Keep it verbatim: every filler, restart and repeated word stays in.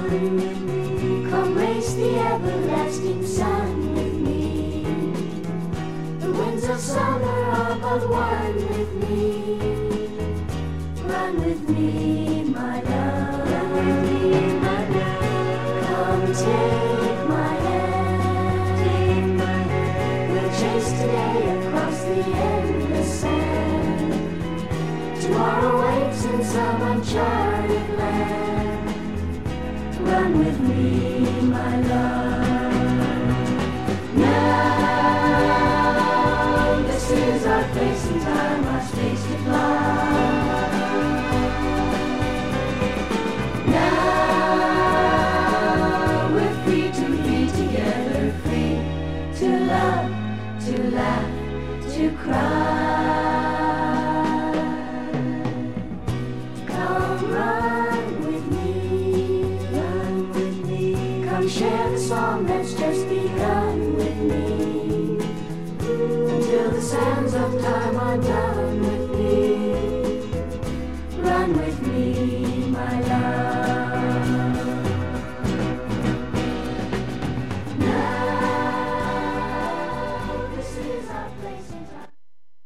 Come race the everlasting sun with me. The winds of summer are but one with me. Run with me, my love. Run with me, my love. Come take my hand. Take my hand. We'll chase today across the endless sand. Tomorrow waits in some uncharted land. Run with me, my love. Now, this is our place and time, our space to fly. Now, we're free to be together, free to love, to laugh, to cry. Come run with me. Come share the song that's just begun with me, until the sands of time are done.